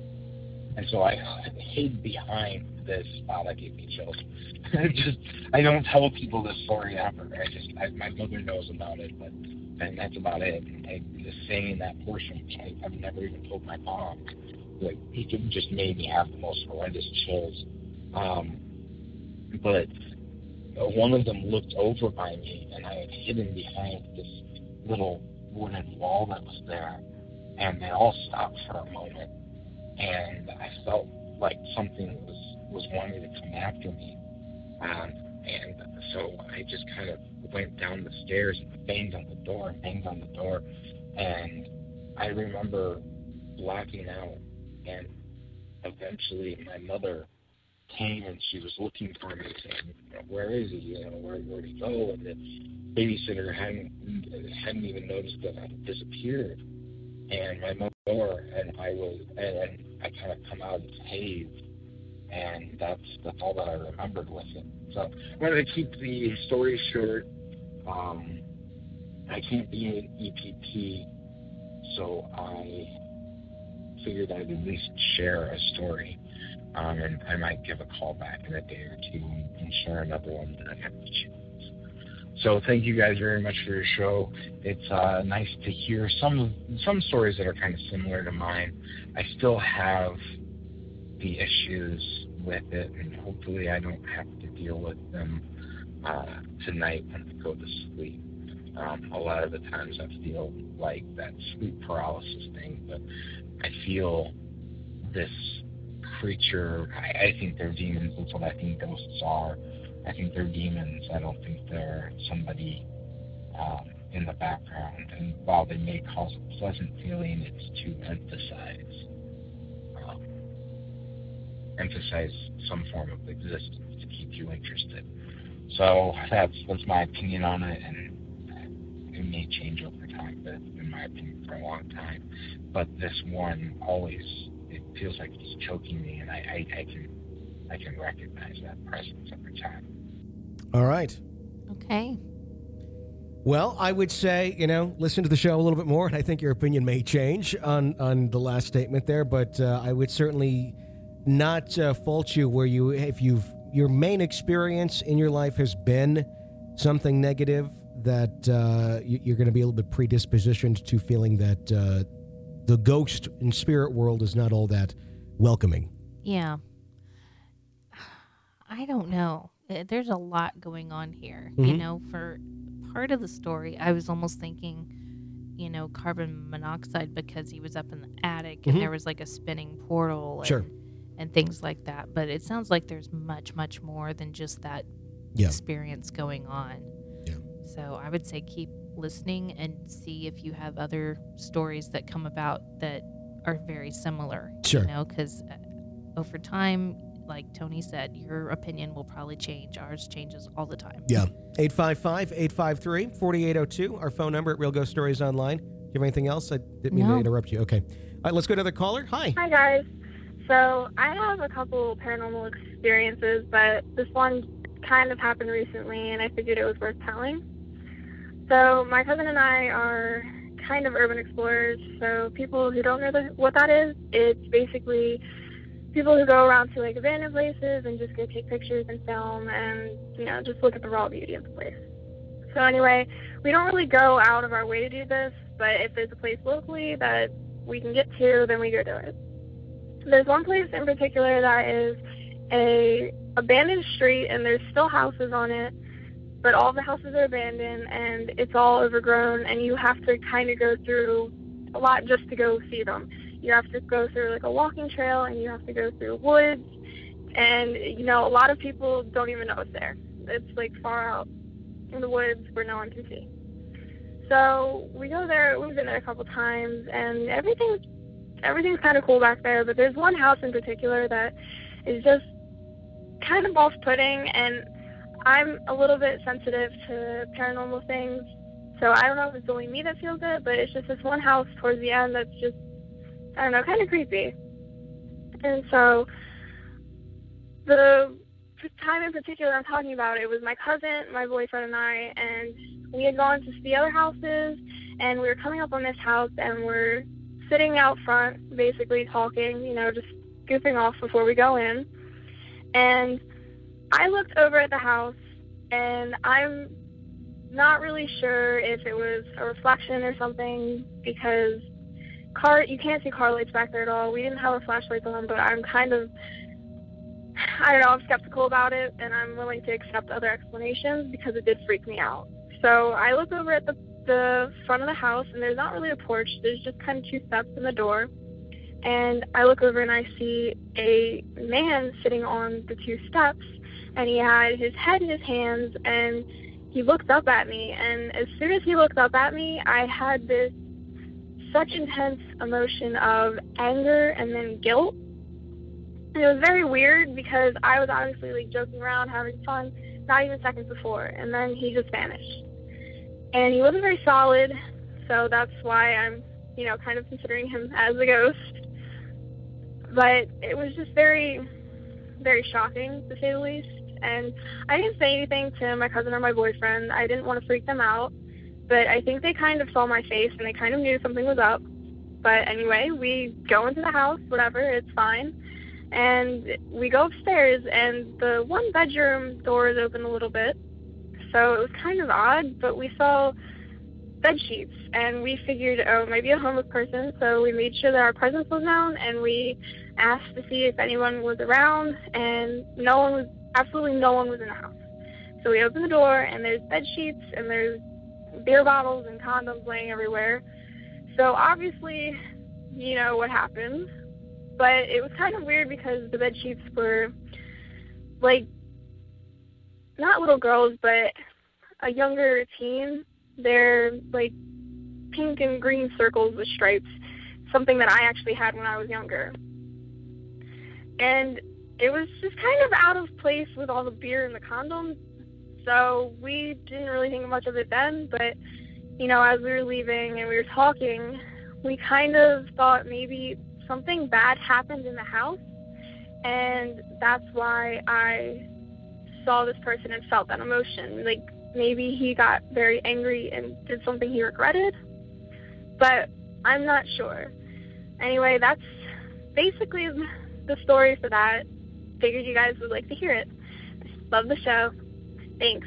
And so I, I hid behind this. Wow, that gave me chills. just I don't tell people this story ever. I just I, my mother knows about it, but and that's about it. And I, just saying that portion, I, I've never even told my mom. Like, he could just made me have the most horrendous chills. Um, but one of them looked over by me, and I had hidden behind this little wooden wall that was there, and they all stopped for a moment, and I felt like something was, was wanting to come after me. Um, and so I just kind of went down the stairs and banged on the door and banged on the door, and I remember blacking out. And eventually my mother came and she was looking for me, saying, you know, "Where is he? You know, where where'd he go?" And the babysitter hadn't hadn't even noticed that I had disappeared. And my mother and I was and, and I kind of come out as Haze, and that's that's all that I remembered with it. So I'm going to keep the story short. Um, I can't be an E P T, so I figured I'd at least share a story, um, and I might give a call back in a day or two and share another one that I have the chance. So thank you guys very much for your show. It's uh, nice to hear some some stories that are kind of similar to mine. I still have the issues with it, and hopefully I don't have to deal with them uh, tonight when I go to sleep. Um, a lot of the times I feel like that sleep paralysis thing, but I feel this creature, I, I think they're demons. That's what I think ghosts are. I think they're demons. I don't think they're somebody um, in the background. And while they may cause a pleasant feeling, it's to emphasize, um, emphasize some form of existence to keep you interested. So that's, that's my opinion on it, and it may change over time, but it's been my opinion for a long time. But this one always, it feels like he's choking me, and I, I, I can I can recognize that presence every time. All right. Okay. Well, I would say, you know, listen to the show a little bit more, and I think your opinion may change on, on the last statement there, but uh, I would certainly not uh, fault you where you, if you've, your main experience in your life has been something negative, that uh, you're going to be a little bit predispositioned to feeling that uh, the ghost and spirit world is not all that welcoming. Yeah. I don't know. There's a lot going on here. Mm-hmm. You know, for part of the story, I was almost thinking, you know, carbon monoxide because he was up in the attic and mm-hmm. there was like a spinning portal and, sure. and things like that. But it sounds like there's much, much more than just that yeah. experience going on. Yeah. So I would say keep listening and see if you have other stories that come about that are very similar. Sure. You know, because over time, like Tony said, your opinion will probably change. Ours changes all the time. Yeah. eight five five, eight five three, four eight zero two, our phone number at Real Ghost Stories Online. Do you have anything else? I didn't mean no. to interrupt you. Okay. All right, let's go to the caller. Hi. Hi, guys. So I have a couple paranormal experiences, but this one kind of happened recently, and I figured it was worth telling. So my cousin and I are kind of urban explorers. So people who don't know the, what that is, it's basically people who go around to like abandoned places and just go take pictures and film and, you know, just look at the raw beauty of the place. So anyway, we don't really go out of our way to do this, but if there's a place locally that we can get to, then we go to it. There's one place in particular that is a abandoned street, and there's still houses on it, but all the houses are abandoned, and it's all overgrown, and you have to kind of go through a lot just to go see them. You have to go through like a walking trail, and you have to go through woods, and you know, a lot of people don't even know it's there. It's like far out in the woods where no one can see. So we go there. We've been there a couple times, and everything's everything's kind of cool back there. But there's one house in particular that is just kind of off-putting, and I'm a little bit sensitive to paranormal things. So I don't know if it's only me that feels it, but it's just this one house towards the end that's just, I don't know, kind of creepy. And so the time in particular I'm talking about, it was my cousin, my boyfriend, and I, and we had gone to see other houses, and we were coming up on this house, and we're sitting out front, basically talking, you know, just goofing off before we go in. And I looked over at the house, and I'm not really sure if it was a reflection or something, because car you can't see car lights back there at all. We didn't have our flashlights on, but I'm kind of, I don't know, I'm skeptical about it, and I'm willing to accept other explanations because it did freak me out. So I look over at the, the front of the house, and there's not really a porch. There's just kind of two steps in the door. And I look over and I see a man sitting on the two steps, and he had his head in his hands, and he looked up at me. And as soon as he looked up at me, I had this such intense emotion of anger and then guilt. And it was very weird because I was obviously like joking around, having fun, not even seconds before, and then he just vanished. And he wasn't very solid, so that's why I'm, you know, kind of considering him as a ghost. But it was just very, very shocking, to say the least. And I didn't say anything to my cousin or my boyfriend. I didn't want to freak them out. But I think they kind of saw my face, and they kind of knew something was up. But anyway, we go into the house, whatever, it's fine. And we go upstairs, and the one bedroom door is open a little bit. So it was kind of odd, but we saw bed sheets, and we figured, oh, maybe a homeless person. So we made sure that our presence was known, and we asked to see if anyone was around, and no one was, absolutely no one was in the house. So we opened the door, and there's bed sheets, and there's beer bottles and condoms laying everywhere. So obviously, you know what happened. But it was kind of weird because the bed sheets were, like, not little girls, but a younger teen. They're, like, pink and green circles with stripes, something that I actually had when I was younger. And it was just kind of out of place with all the beer and the condoms. So we didn't really think much of it then, but, you know, as we were leaving and we were talking, we kind of thought maybe something bad happened in the house, and that's why I saw this person and felt that emotion. Like, maybe he got very angry and did something he regretted, but I'm not sure. Anyway, that's basically the story for that. Figured you guys would like to hear it. Love the show. Thanks.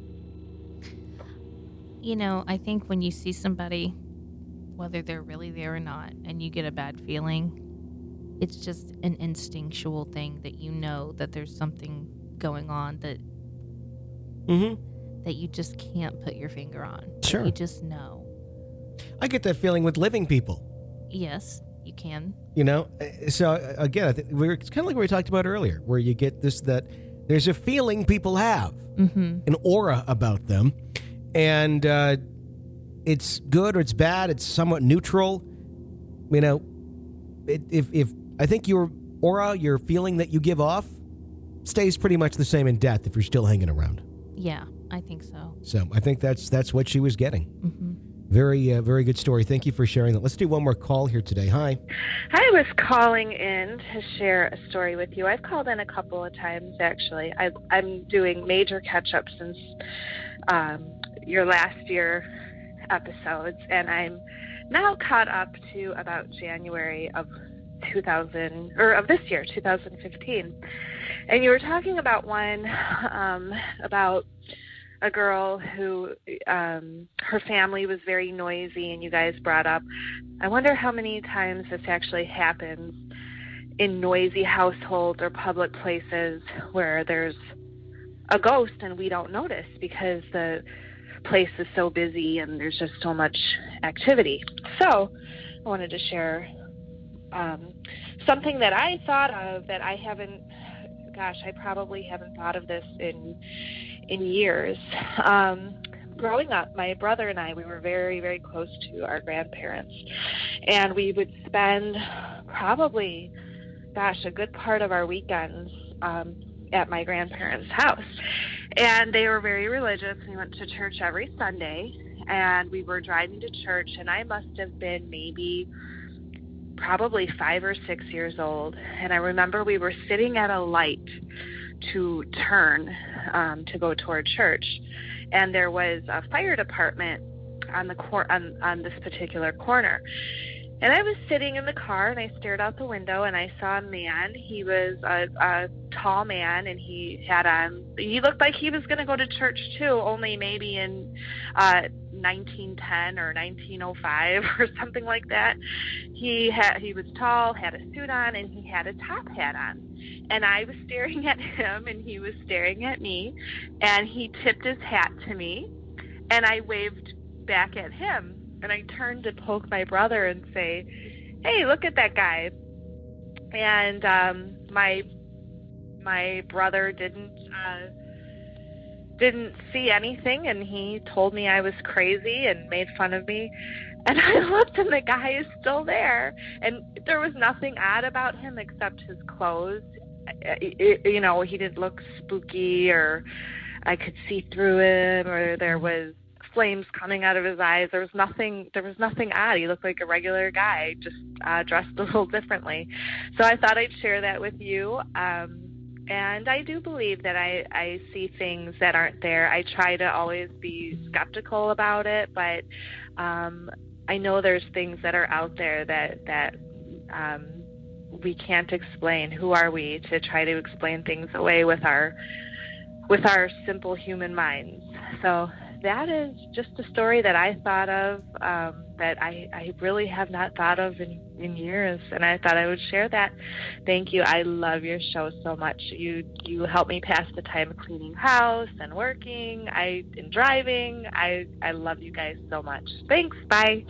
You know, I think when you see somebody, whether they're really there or not, and you get a bad feeling, it's just an instinctual thing that you know that there's something going on that mm-hmm. that you just can't put your finger on. Sure. You just know. I get that feeling with living people. Yes, you can. You know, so again, I think we're, it's kind of like what we talked about earlier, where you get this, that there's a feeling people have, mm-hmm. an aura about them, and uh, it's good or it's bad, it's somewhat neutral. You know, it, if, if I think your aura, your feeling that you give off, stays pretty much the same in death if you're still hanging around. Yeah, I think so. So I think that's that's what she was getting. Mm-hmm. Very, uh, very good story. Thank you for sharing that. Let's do one more call here today. Hi. I was calling in to share a story with you. I've called in a couple of times, actually. I, I'm doing major catch-up since um, your last year episodes, and I'm now caught up to about January of two thousand, or of this year, two thousand fifteen. And you were talking about one um, about a girl who um, her family was very noisy, and you guys brought up, I wonder how many times this actually happens in noisy households or public places where there's a ghost and we don't notice because the place is so busy and there's just so much activity. So I wanted to share um, something that I thought of that I haven't, gosh, I probably haven't thought of this in in years. Um, growing up, my brother and I, we were very, very close to our grandparents, and we would spend probably, gosh, a good part of our weekends um, at my grandparents' house. And they were very religious. We went to church every Sunday, and we were driving to church, and I must have been maybe probably five or six years old. And I remember we were sitting at a light to turn um, to go toward church, and there was a fire department on the cor- on, on this particular corner. And I was sitting in the car, and I stared out the window, and I saw a man. He was a, a tall man, and he had on, he looked like he was going to go to church too, only maybe in uh, nineteen ten or nineteen oh five or something like that. He had, he was tall, had a suit on, and he had a top hat on. And I was staring at him, and he was staring at me, and he tipped his hat to me, and I waved back at him. And I turned to poke my brother and say, "Hey, look at that guy." And um, my my brother didn't uh, didn't see anything, and he told me I was crazy and made fun of me. And I looked, and the guy is still there. And there was nothing odd about him except his clothes. It, you know, he didn't look spooky, or I could see through him, or there was flames coming out of his eyes. There was nothing there was nothing odd. He looked like a regular guy, just uh, dressed a little differently. So I thought I'd share that with you. Um, and I do believe that I, I see things that aren't there. I try to always be skeptical about it, but um, I know there's things that are out there that, that um, we can't explain. Who are we to try to explain things away with our with our simple human minds? So that is just a story that I thought of um, that I, I really have not thought of in, in years, and I thought I would share that. Thank you. I love your show so much. You you help me pass the time cleaning house and working, I and driving. I, I love you guys so much. Thanks. Bye.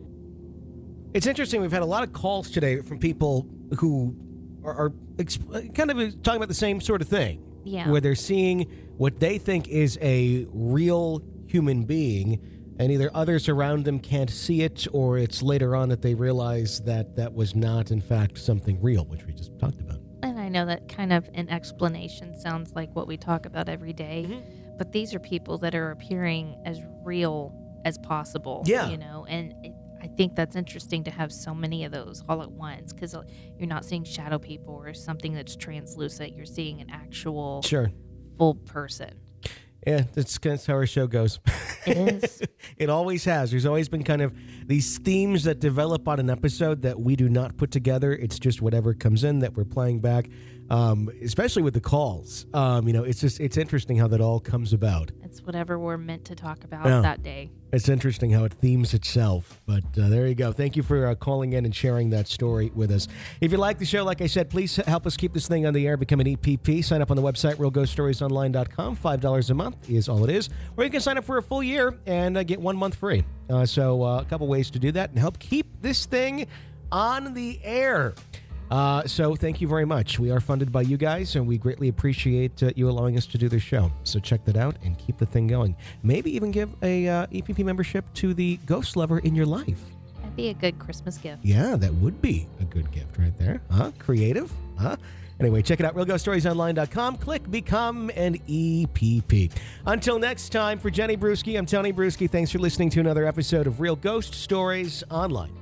It's interesting. We've had a lot of calls today from people who are, are exp- kind of talking about the same sort of thing. Yeah. Where they're seeing what they think is a real human being, and either others around them can't see it, or it's later on that they realize that that was not, in fact, something real, which we just talked about. And I know that kind of an explanation sounds like what we talk about every day, Mm-hmm. but these are people that are appearing as real as possible. Yeah. You know, and it, I think that's interesting to have so many of those all at once, because you're not seeing shadow people or something that's translucent. You're seeing an actual Sure. full person. Yeah, that's, that's how our show goes. It is. It always has. There's always been kind of these themes that develop on an episode that we do not put together. It's just whatever comes in that we're playing back, um, especially with the calls. Um, you know, it's just it's interesting how that all comes about. It's whatever we're meant to talk about Yeah. that day. It's interesting how it themes itself. But uh, there you go. Thank you for uh, calling in and sharing that story with us. If you like the show, like I said, please help us keep this thing on the air. Become an E P P. Sign up on the website, real ghost stories online dot com. five dollars a month is all it is. Or you can sign up for a full year and uh, get one month free. Uh, so uh, a couple ways to do that and help keep this thing on the air. Uh, so thank you very much. We are funded by you guys, and we greatly appreciate uh, you allowing us to do this show. So check that out and keep the thing going. Maybe even give a uh, E P P membership to the ghost lover in your life. That'd be a good Christmas gift. Yeah, that would be a good gift right there. Huh? Creative? Huh? Anyway, check it out, real ghost stories online dot com. Click Become an E P P. Until next time, for Jenny Brewski, I'm Tony Brewski. Thanks for listening to another episode of Real Ghost Stories Online.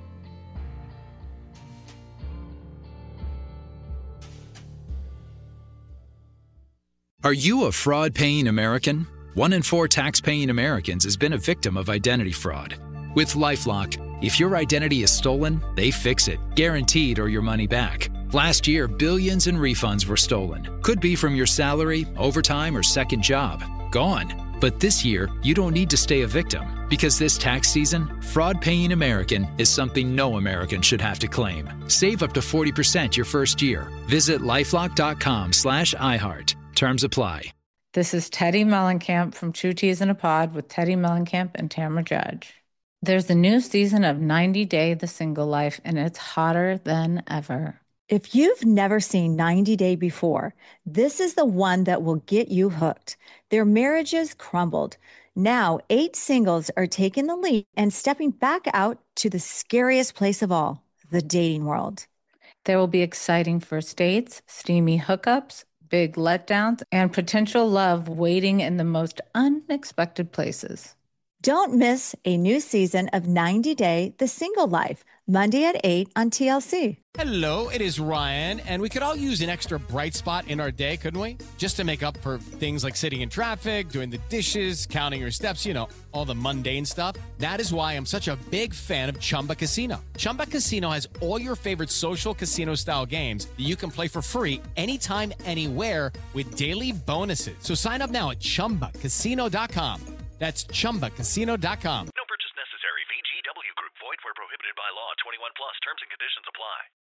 Are you a fraud-paying American? One in four tax-paying Americans has been a victim of identity fraud. With LifeLock, if your identity is stolen, they fix it, guaranteed, or your money back. Last year, billions in refunds were stolen. Could be from your salary, overtime, or second job. Gone. But this year, you don't need to stay a victim, because this tax season, fraud-paying American is something no American should have to claim. Save up to forty percent your first year. Visit LifeLock.com slash iHeart. Terms apply. This is Teddy Mellencamp from Two Teas in a Pod with Teddy Mellencamp and Tamara Judge. There's a new season of ninety Day The Single Life, and it's hotter than ever. If you've never seen ninety Day before, this is the one that will get you hooked. Their marriages crumbled. Now, eight singles are taking the lead and stepping back out to the scariest place of all, the dating world. There will be exciting first dates, steamy hookups, big letdowns, and potential love waiting in the most unexpected places. Don't miss a new season of ninety Day The Single Life, Monday at eight on T L C. Hello, it is Ryan, and we could all use an extra bright spot in our day, couldn't we? Just to make up for things like sitting in traffic, doing the dishes, counting your steps, you know, all the mundane stuff. That is why I'm such a big fan of Chumba Casino. Chumba Casino has all your favorite social casino-style games that you can play for free anytime, anywhere with daily bonuses. So sign up now at Chumba Casino dot com. That's Chumba Casino dot com. No purchase necessary. V G W Group. Void where prohibited by law. twenty-one plus. Terms and conditions apply.